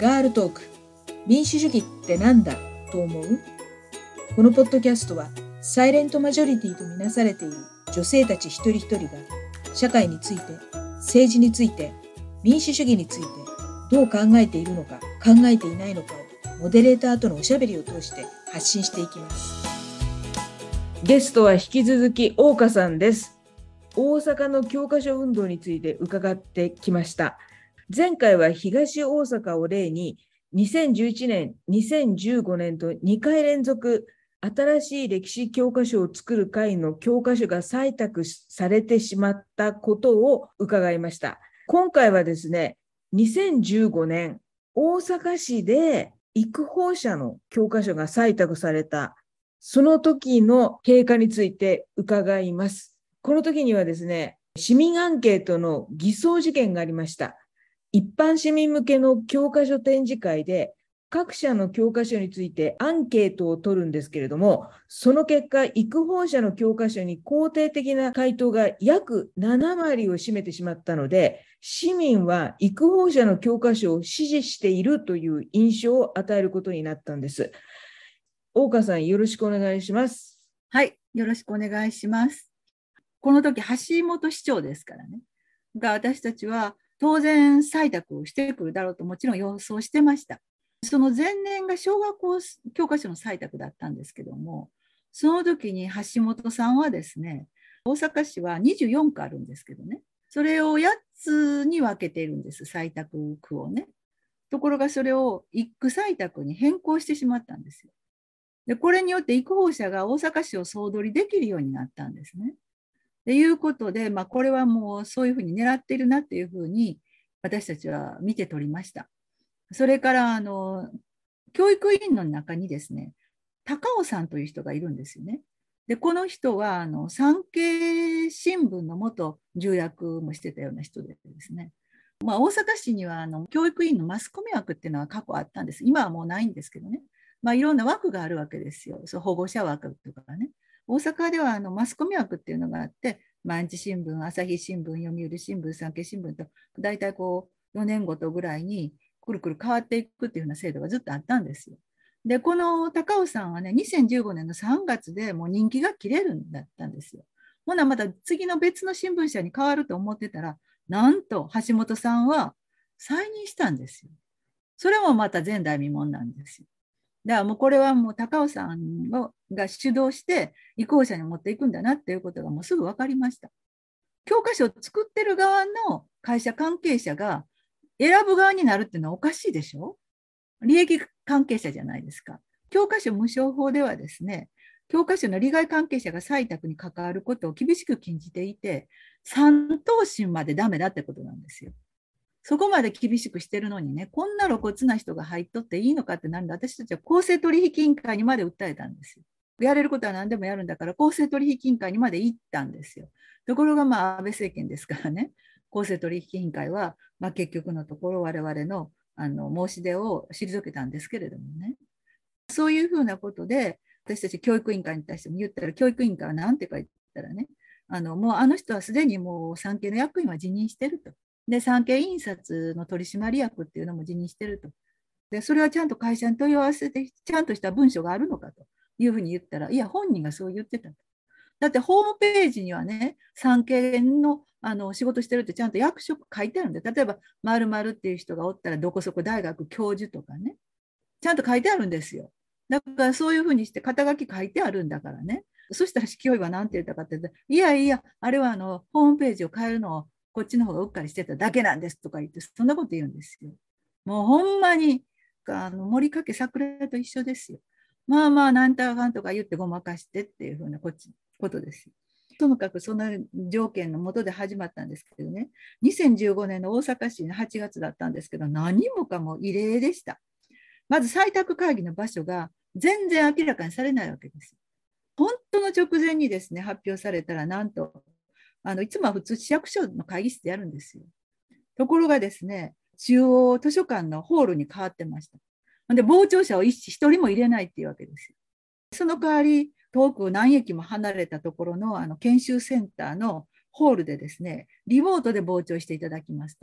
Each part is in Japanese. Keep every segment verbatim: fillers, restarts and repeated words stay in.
ガールトーク、民主主義ってなんだと思う？このポッドキャストはサイレントマジョリティとみなされている女性たち一人一人が社会について、政治について、民主主義についてどう考えているのか考えていないのかをモデレーターとのおしゃべりを通して発信していきます。ゲストは引き続き大岡さんです。大阪の教科書運動について伺ってきました。前回は東大阪を例ににせんじゅういちねん、にせんじゅうごねんとにかい連続新しい歴史教科書を作る会の教科書が採択されてしまったことを伺いました。今回はですね、にせんじゅうごねん大阪市で育法社の教科書が採択されたその時の経過について伺います。この時にはですね、市民アンケートの偽装事件がありました。一般市民向けの教科書展示会で各社の教科書についてアンケートを取るんですけれども、その結果、育法社の教科書に肯定的な回答が約ななわりを占めてしまったので、市民は育法社の教科書を支持しているという印象を与えることになったんです。大岡さん、よろしくお願いします。 はい、よろしくお願いします。この時、橋本市長ですからね。が私たちは当然採択をしてくるだろうともちろん予想してました。その前年が小学校教科書の採択だったんですけども、その時に橋本さんはですね、大阪市はにじゅうよんくあるんですけどね、それをやっつに分けているんです、採択区をね。ところがそれをいっく採択に変更してしまったんですよ。で、これによって育法社が大阪市を総取りできるようになったんですね。ということで、まあ、これはもうそういうふうに狙っているなっていうふうに私たちは見て取りました。それからあの教育委員の中にですね、高尾さんという人がいるんですよね。で、この人はあの産経新聞の元重役もしてたような人でですね、まあ、大阪市にはあの教育委員のマスコミ枠っていうのは過去あったんです。今はもうないんですけどね。まあ、いろんな枠があるわけですよ。そう保護者枠とかね。大阪ではあのマスコミ枠っていうのがあって、毎日新聞、朝日新聞、読売新聞、産経新聞と、大体こうよねんごとぐらいにくるくる変わっていくっていうような制度がずっとあったんですよ。で、この高尾さんはね、にせんじゅうごねんのさんがつでもう人気が切れるんだったんですよ。ほな、また次の別の新聞社に変わると思ってたら、なんと橋本さんは再任したんですよ。それもまた前代未聞なんですよ。だからもうこれはもう高尾さんが主導して移行者に持っていくんだなっていうことがもうすぐ分かりました。教科書を作ってる側の会社関係者が選ぶ側になるっていうのはおかしいでしょ。利益関係者じゃないですか。教科書無償法ではですね、教科書の利害関係者が採択に関わることを厳しく禁じていて、三等身までダメだってことなんですよ。そこまで厳しくしてるのにね、こんな露骨な人が入っとっていいのかってなんで、私たちは公正取引委員会にまで訴えたんですよ。やれることは何でもやるんだから、公正取引委員会にまで行ったんですよ。ところが、まあ、安倍政権ですからね、公正取引委員会は、まあ、結局のところ、我々のあの申し出を退けたんですけれどもね。そういうふうなことで、私たち教育委員会に対しても言ったら、教育委員会は何て書いたらね、あのもうあの人はすでにもう産経の役員は辞任してると。で、産経印刷の取締役っていうのも辞任してると。で、それはちゃんと会社に問い合わせて、ちゃんとした文書があるのかというふうに言ったら、いや、本人がそう言ってたと。だってホームページにはね、産経のあの仕事してるってちゃんと役職書いてあるんで、例えば、〇〇っていう人がおったら、どこそこ大学教授とかね、ちゃんと書いてあるんですよ。だからそういうふうにして肩書き書いてあるんだからね。そしたら市教委は何て言ったかって言ったら、いやいや、あれはあのホームページを変えるのをこっちの方がうっかりしてただけなんですとか言って、そんなこと言うんですよ。もうほんまにあの森かけ桜と一緒ですよ。まあまあ、なんとかかんとか言ってごまかしてっていうふうなこっちことですよ。ともかくその条件のもとで始まったんですけどね、にせんじゅうごねんの大阪市のはちがつだったんですけど、何もかも異例でした。まず採択会議の場所が全然明らかにされないわけです。本当の直前にですね、発表されたら、なんと、あのいつもは普通市役所の会議室でやるんですよ。ところがですね、中央図書館のホールに変わってました。で、傍聴者を一人も入れないっていうわけですよ。その代わり、遠く何駅も離れたところのあの研修センターのホールでですね、リモートで傍聴していただきますと。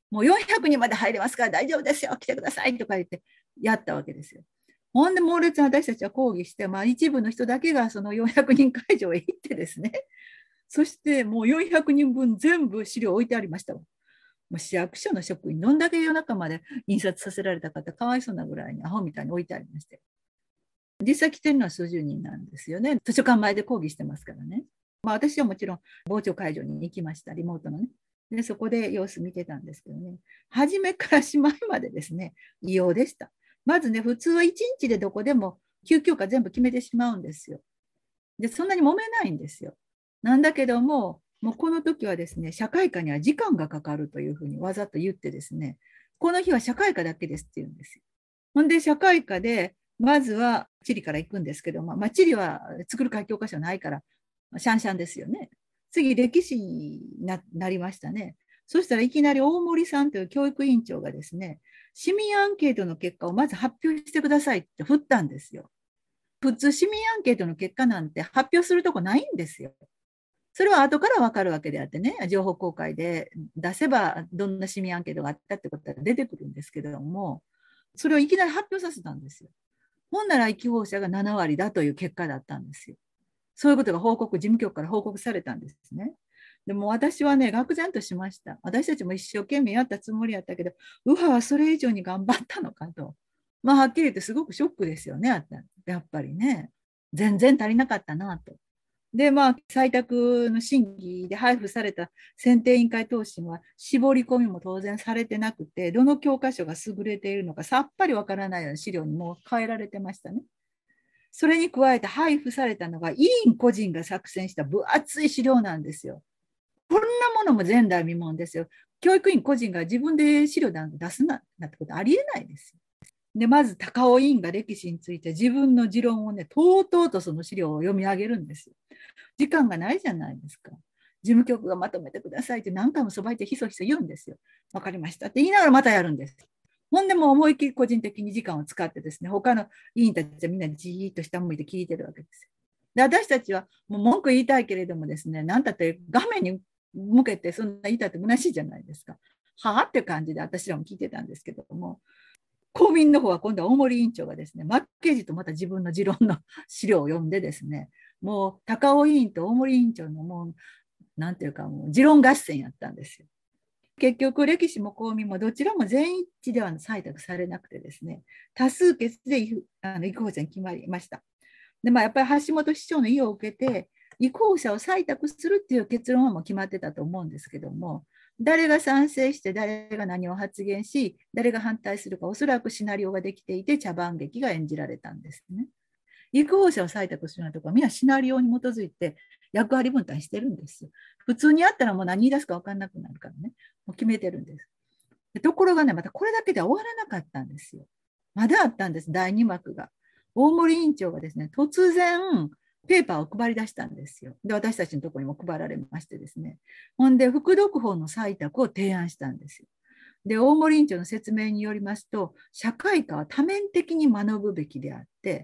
もうよんひゃくにんまで入れますから大丈夫ですよ、来てくださいとか言ってやったわけですよ。ほんで猛烈な私たちは抗議して、まあ、一部の人だけがそのよんひゃくにん会場へ行ってですね、そしてもうよんひゃくにんぶん全部資料置いてありましたわ。もう市役所の職員、どんだけ夜中まで印刷させられた方、かわいそうなぐらいにアホみたいに置いてありまして。実際来てるのは数十人なんですよね。図書館前で抗議してますからね。まあ、私はもちろん傍聴会場に行きました、リモートのね。で、そこで様子見てたんですけどね、初めからしまいまでですね、異様でした。まずね、普通はいちにちでどこでも休教科全部決めてしまうんですよ。で、そんなに揉めないんですよ。なんだけども、もうこの時はですね、社会科には時間がかかるというふうにわざと言ってですね、この日は社会科だけですって言うんですよ。ほんで、社会科で、まずは地理から行くんですけども、まあ、地理は作る会教科書ないから、シャンシャンですよね。次、歴史に な, なりましたね。そしたらいきなり大森さんという教育委員長がですね、市民アンケートの結果をまず発表してくださいって振ったんですよ。普通、市民アンケートの結果なんて発表するとこないんですよ。それは後から分かるわけであってね、情報公開で出せば、どんな市民アンケートがあったってことが出てくるんですけれども、それをいきなり発表させたんですよ。ほんなら、違法者がななわりだという結果だったんですよ。そういうことが報告、事務局から報告されたんですね。でも私はね、愕然としました。私たちも一生懸命やったつもりやったけど、右派はそれ以上に頑張ったのかと。まあ、はっきり言ってすごくショックですよね、やっぱりね。全然足りなかったなと。で、まあ、採択の審議で配布された選定委員会答申は、絞り込みも当然されてなくて、どの教科書が優れているのかさっぱりわからないような資料にも変えられてましたね。それに加えて配布されたのが、委員個人が作成した分厚い資料なんですよ。こんなものも前代未聞ですよ。教育委員個人が自分で資料なんて出すななんてことありえないですよ。で、まず高尾委員が歴史について自分の持論をね、とうとうとその資料を読み上げるんですよ。時間がないじゃないですか。事務局がまとめてくださいって何回もそばいてひそひそ言うんですよ。わかりましたって言いながらまたやるんです。ほんでもう思いっきり個人的に時間を使ってですね、他の委員たちはみんなじーっと下向いて聞いてるわけですよ。で、私たちはもう文句言いたいけれどもですね、なんだって画面に向けてそんな言いたって虚しいじゃないですか。はあっていう感じで私らも聞いてたんですけども、公民の方は今度は大森委員長がですね、マッケージとまた自分の持論の資料を読んでですね、もう高尾委員と大森委員長のもう、なんていうかもう持論合戦やったんですよ。結局、歴史も公民もどちらも全一致では採択されなくてですね、多数決であの移行者に決まりました。で、まあ、やっぱり橋本市長の意を受けて、移行者を採択するっていう結論はもう決まってたと思うんですけども、誰が賛成して誰が何を発言し、誰が反対するか、おそらくシナリオができていて、茶番劇が演じられたんですね。移行者を採択するようなところは、みんなシナリオに基づいて役割分担してるんですよ。普通にやったらもう何言い出すか分かんなくなるからね、もう決めてるんです。でところがね、またこれだけでは終わらなかったんですよ。まだあったんです、だいに幕が。大森委員長がですね、突然、ペーパーを配り出したんですよ。で、私たちのところにも配られましてですね。ほんで、副読本の採択を提案したんですよ。で、大森委員長の説明によりますと、社会科は多面的に学ぶべきであって、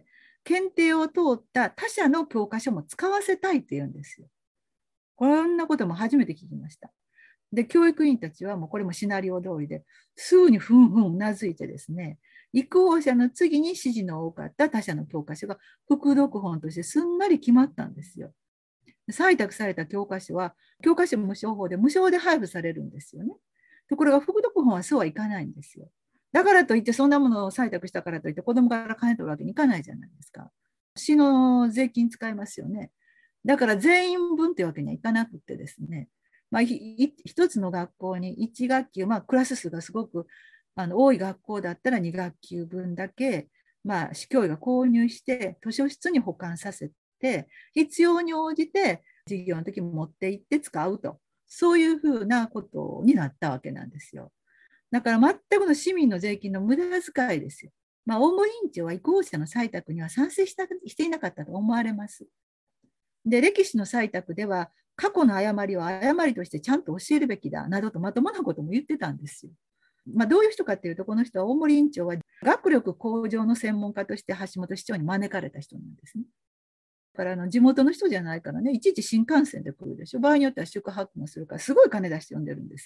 検定を通った他社の教科書も使わせたいって言うんですよ。こんなことも初めて聞きました。で、教育委員たちはもうこれもシナリオ通りで、すぐにふんふんうなずいてですね、移行者の次に支持の多かった他社の教科書が副読本としてすんなり決まったんですよ。採択された教科書は、教科書無償法で無償で配布されるんですよね。ところが副読本はそうはいかないんですよ。だからといって、そんなものを採択したからといって、子どもから金取るわけにいかないじゃないですか。市の税金使いますよね。だから全員分というわけにはいかなくてですね、まあ、一つの学校にいち学級、まあ、クラス数がすごくあの多い学校だったらに学級分だけ、まあ、市教委が購入して図書室に保管させて、必要に応じて授業の時に持って行って使うと、そういうふうなことになったわけなんですよ。だから全くの市民の税金の無駄遣いですよ。まあ、大森委員長は移行者の採択には賛成したしていなかったと思われます。で、歴史の採択では、過去の誤りは誤りとしてちゃんと教えるべきだなどとまともなことも言ってたんですよ。まあ、どういう人かっていうと、この人は大森委員長は学力向上の専門家として橋本市長に招かれた人なんですね。だからあの地元の人じゃないからね、いちいち新幹線で来るでしょ。場合によっては宿泊もするから、すごい金出して呼んでるんですよ。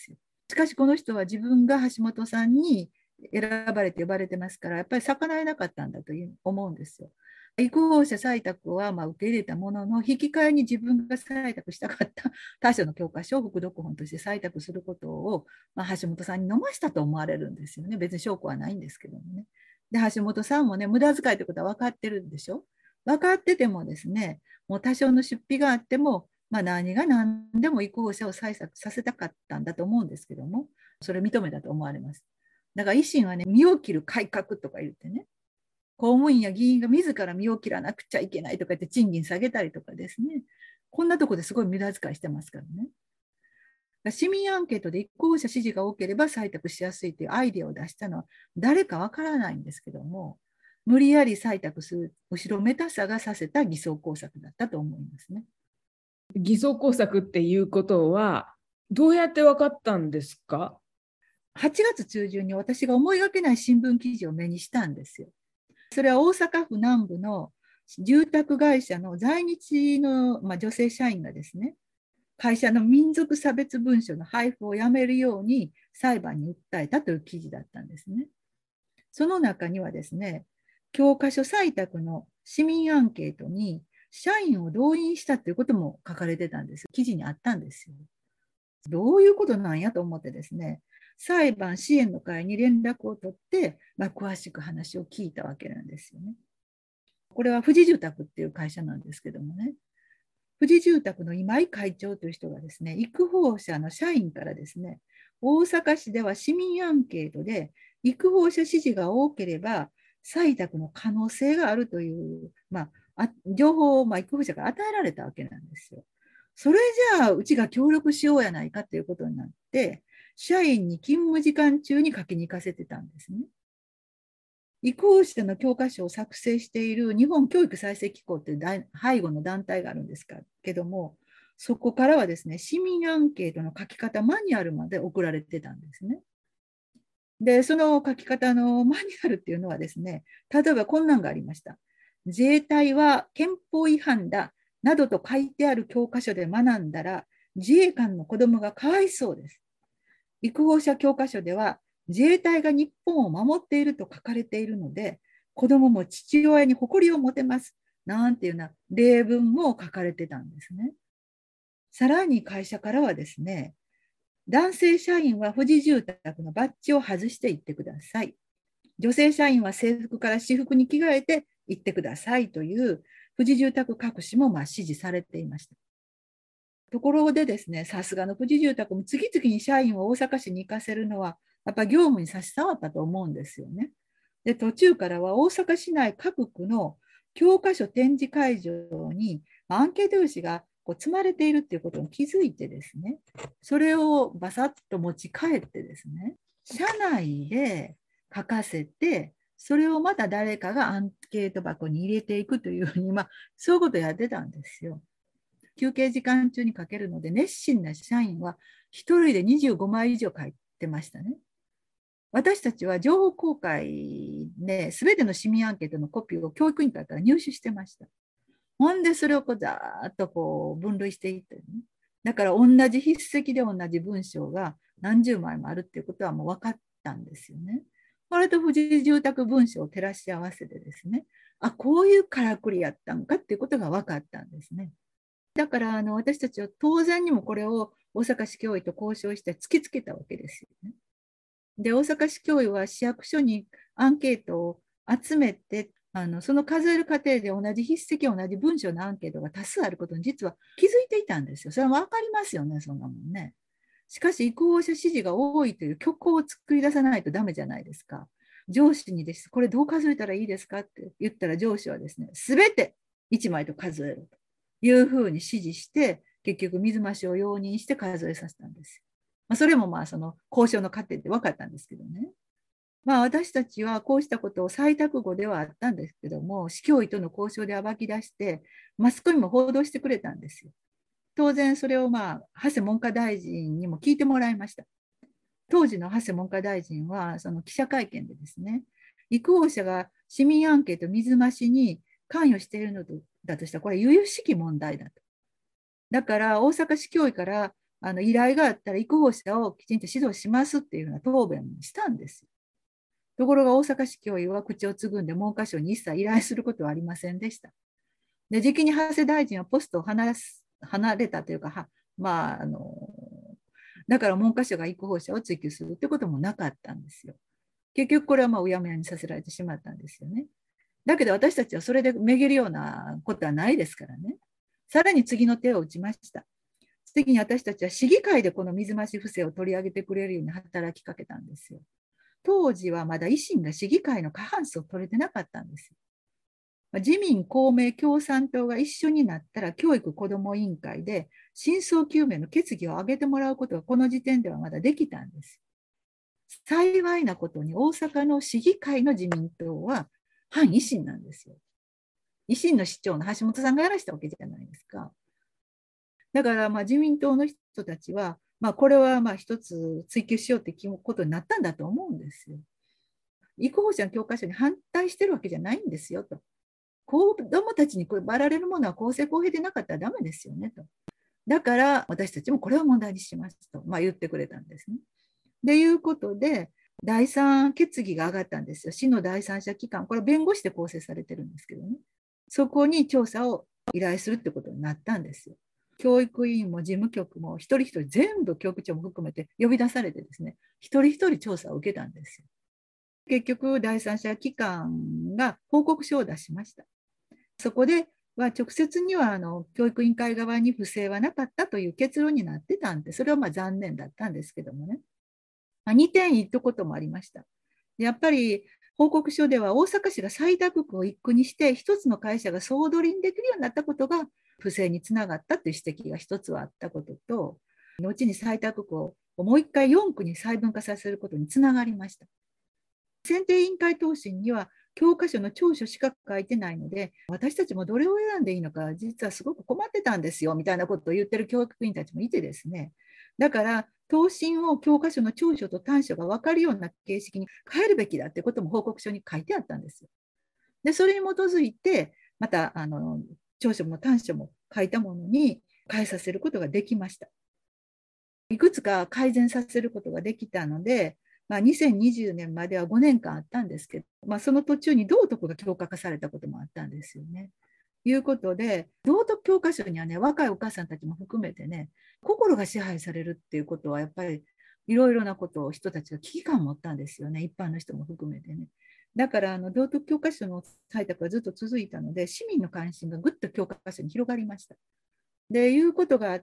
しかしこの人は自分が橋本さんに選ばれて呼ばれてますから、やっぱり逆らえなかったんだという思うんですよ。育法者採択はまあ受け入れたものの、引き換えに自分が採択したかった他書の教科書を副読本として採択することを、まあ、橋本さんに飲ましたと思われるんですよね。別に証拠はないんですけどもね。で、橋本さんもね、無駄遣いということは分かってるんでしょ。分かっててもですね、もう多少の出費があっても、まあ、何が何でも育法者を採択させたかったんだと思うんですけども、それ認めたと思われます。だから維新はね、身を切る改革とか言ってね、公務員や議員が自ら身を切らなくちゃいけないとか言って賃金下げたりとかですね、こんなとこですごい無駄遣いしてますからね。市民アンケートで立候補者支持が多ければ採択しやすいというアイデアを出したのは誰かわからないんですけども、無理やり採択する後ろめたさがさせた偽装工作だったと思いますね。 偽装工作っていうことはどうやって分かったんですか？ はちがつ中旬に私が思いがけない新聞記事を目にしたんですよ。それは大阪府南部の住宅会社の在日の、まあ、女性社員がですね、会社の民族差別文書の配布をやめるように裁判に訴えたという記事だったんですね。その中にはですね、教科書採択の市民アンケートに社員を動員したということも書かれてたんです。記事にあったんですよ。どういうことなんやと思ってですね、裁判支援の会に連絡を取って、まあ、詳しく話を聞いたわけなんですよね。これは富士住宅っていう会社なんですけどもね、富士住宅の今井会長という人がですね、育法者の社員からですね、大阪市では市民アンケートで育法者支持が多ければ採択の可能性があるという、まあ、情報を、まあ、育法者が与えられたわけなんですよ。それじゃあうちが協力しようやないかということになって、社員に勤務時間中に書きに行かせてたんですね。育法者の教科書を作成している日本教育再生機構っていう背後の団体があるんですけども、そこからはですね、市民アンケートの書き方マニュアルまで送られてたんですね。で、その書き方のマニュアルっていうのはですね、例えばこんなんがありました。自衛隊は憲法違反だなどと書いてある教科書で学んだら、自衛官の子供がかわいそうです。育法者教科書では、自衛隊が日本を守っていると書かれているので、子供も父親に誇りを持てます。なんていうような例文も書かれてたんですね。さらに会社からはですね、男性社員は富士住宅のバッジを外して行ってください。女性社員は制服から私服に着替えて行ってくださいという富士住宅各紙もまあ指示されていました。ところでですね、さすがの富士住宅も次々に社員を大阪市に行かせるのは、やっぱ業務に差し障ったと思うんですよね。で、途中からは大阪市内各区の教科書展示会場にアンケート用紙がこう積まれているっていうことに気づいてですね、それをバサッと持ち帰ってですね、社内で書かせて、それをまた誰かがアンケート箱に入れていくというふうに、まあ、そういうことをやってたんですよ。休憩時間中に書けるので、熱心な社員はひとりでにじゅうごまい以上書いてましたね。私たちは情報公開で、すべての市民アンケートのコピーを教育委員会から入手してました。ほんで、それをこうざーっとこう分類していって、ね、だから同じ筆跡で同じ文章が何十枚もあるっていうことはもう分かったんですよね。これと富士住宅文書を照らし合わせてですね、あ、こういうからくりやったんかっていうことが分かったんですね。だからあの私たちは当然にもこれを大阪市教委と交渉して突きつけたわけですよね。で、大阪市教委は市役所にアンケートを集めて、あのその数える過程で同じ筆跡、同じ文章のアンケートが多数あることに実は気づいていたんですよ。それは分かりますよね、そんなもんね。しかし、育法者支持が多いという虚構を作り出さないとダメじゃないですか。上司にです、これどう数えたらいいですかって言ったら上司はですね、すべていちまいと数えるというふうに指示して、結局水増しを容認して数えさせたんですよ。まあ、それもまあその交渉の過程で分かったんですけどね。まあ、私たちはこうしたことを採択後ではあったんですけども、市教委との交渉で暴き出して、マスコミも報道してくれたんですよ。当然それをまあ長谷文科大臣にも聞いてもらいました。当時の長谷文科大臣はその記者会見でですね、育法者が市民アンケート水増しに関与しているのだとしたらこれ由々しき問題だと。だから大阪市教委からあの依頼があったら育保者をきちんと指導しますっていうような答弁をしたんですよ。ところが大阪市教委は口をつぐんで文科省に一切依頼することはありませんでした。で、時期に長谷大臣はポストを離す離れたというか、はまあ、あの、だから文科省が育保者を追及するってこともなかったんですよ。結局これはまあうやむやにさせられてしまったんですよね。だけど私たちはそれでめげるようなことはないですからね。さらに次の手を打ちました。次に私たちは市議会でこの水増し不正を取り上げてくれるように働きかけたんですよ。当時はまだ維新が市議会の過半数を取れてなかったんですよ。自民、公明、共産党が一緒になったら教育子ども委員会で真相究明の決議を上げてもらうことがこの時点ではまだできたんです。幸いなことに大阪の市議会の自民党は反維新なんですよ。維新の市長の橋本さんがやらしたわけじゃないですか。だからまあ自民党の人たちは、まあ、これはまあ一つ追及しようってことになったんだと思うんですよ。育保者の教科書に反対してるわけじゃないんですよと。子どもたちに配られるものは公正公平でなかったらダメですよねと。だから私たちもこれを問題にしますと、まあ、言ってくれたんですね。でいうことで、第三決議が上がったんですよ。市の第三者機関、これ弁護士で構成されてるんですけどね。そこに調査を依頼するってことになったんですよ。教育委員も事務局も一人一人全部局長も含めて呼び出されてですね、一人一人調査を受けたんですよ。結局、第三者機関が報告書を出しました。そこでは直接にはあの教育委員会側に不正はなかったという結論になってたんで、それはまあ残念だったんですけどもね。まあ、にてん言ったこともありました。やっぱり報告書では大阪市が採択区を一区にして一つの会社が総取りにできるようになったことが不正につながったという指摘が一つはあったことと、後に採択区をもう一回よん区に細分化させることにつながりました。選定委員会答申には教科書の長所しか書いてないので、私たちもどれを選んでいいのか実はすごく困ってたんですよみたいなことを言ってる教育委員たちもいてですね、だから答申を教科書の長所と短所が分かるような形式に変えるべきだってことも報告書に書いてあったんですよ。でそれに基づいてまたあの長所も短所も書いたものに変えさせることができました。いくつか改善させることができたので、まあ、にせんにじゅうねんまではごねんかんあったんですけど、まあ、その途中に道徳が強化化されたこともあったんですよね。いうことで、道徳教科書にはね、若いお母さんたちも含めてね、心が支配されるっていうことは、やっぱりいろいろなことを人たちが危機感を持ったんですよね、一般の人も含めてね。だからあの道徳教科書の採択はずっと続いたので、市民の関心がぐっと教科書に広がりました。でいうことがあって、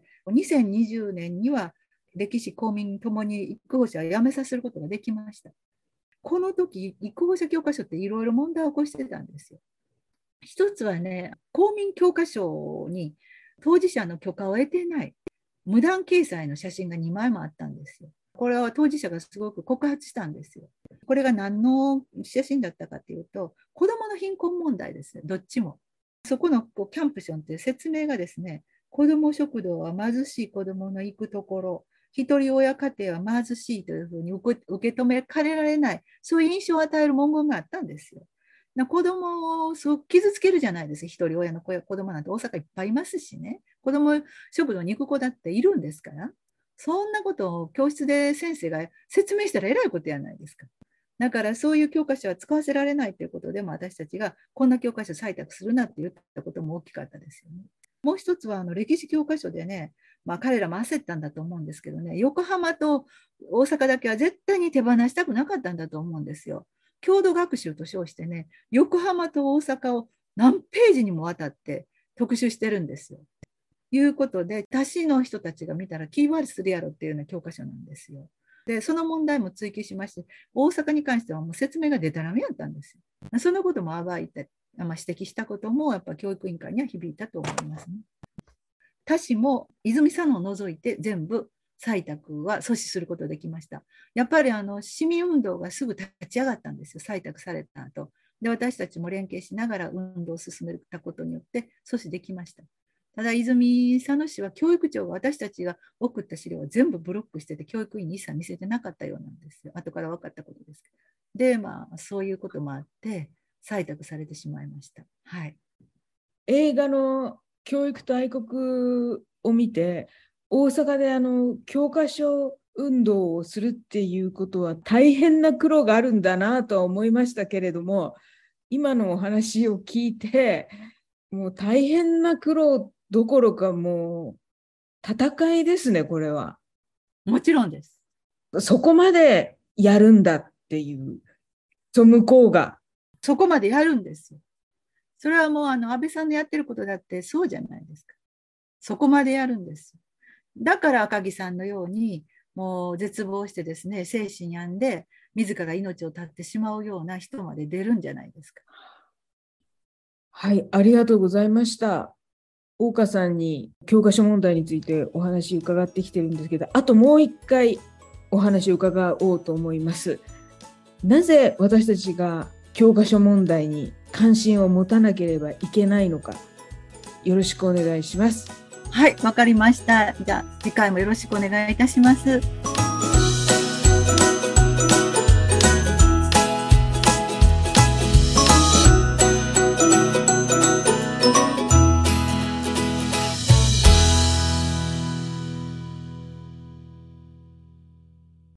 にせんにじゅうねんには歴史、公民ともに育保者を辞めさせることができました。この時、育保者教科書っていろいろ問題を起こしてたんですよ。一つはね、公民教科書に当事者の許可を得てない無断掲載の写真がにまいもあったんですよ。これは当事者がすごく告発したんですよ。これが何の写真だったかというと、子どもの貧困問題ですね、どっちも。そこのこうキャンプションという説明がですね、子ども食堂は貧しい子どもの行くところ、一人親家庭は貧しいというふうに受け止めかねられない、そういう印象を与える文言があったんですよ。子供をすごく傷つけるじゃないですか、一人親の子や子供なんて大阪いっぱいいますしね、子供食堂に行く子だっているんですから、そんなことを教室で先生が説明したらえらいことやないですか。だからそういう教科書は使わせられないということでも、私たちがこんな教科書採択するなって言ったことも大きかったですよね。もう一つはあの歴史教科書でね、まあ、彼らも焦ったんだと思うんですけどね、横浜と大阪だけは絶対に手放したくなかったんだと思うんですよ。郷土学習と称してね、横浜と大阪を何ページにもわたって特集してるんですよ。いうことで、他市の人たちが見たら気悪するやろっていうような教科書なんですよ。で、その問題も追及しまして、大阪に関してはもう説明がでたらめやったんですよ。そのことも暴いて、まあ、指摘したこともやっぱ教育委員会には響いたと思いますね。他市も泉佐野を除いて全部採択は阻止することができました。やっぱりあの市民運動がすぐ立ち上がったんですよ、採択された後。で、私たちも連携しながら運動を進めたことによって阻止できました。ただ、泉佐野市は教育長が私たちが送った資料を全部ブロックしてて、教育委員に一切見せてなかったようなんですよ。後から分かったことです。で、まあ、そういうこともあって、採択されてしまいました。はい。 映画の教育と愛国を見て、 大阪であの教科書運動をするっていうことは大変な苦労があるんだなとは思いましたけれども、今のお話を聞いて、もう大変な苦労どころかもう戦いですね、これは。 もちろんです。 そこまでやるんだっていう、そ向こうが。 そこまでやるんですよ。それはもうあの安倍さんのやってることだってそうじゃないですか。そこまでやるんです。だから赤木さんのようにもう絶望してですね、精神病んで自ら命を絶ってしまうような人まで出るんじゃないですか。 はい、ありがとうございました。大岡さんに教科書問題についてお話伺ってきてるんですけど、あともう一回お話を伺おうと思います。なぜ私たちが教科書問題に関心を持たなければいけないのか、よろしくお願いします。 はい、わかりました。じゃあ次回もよろしくお願いいたします。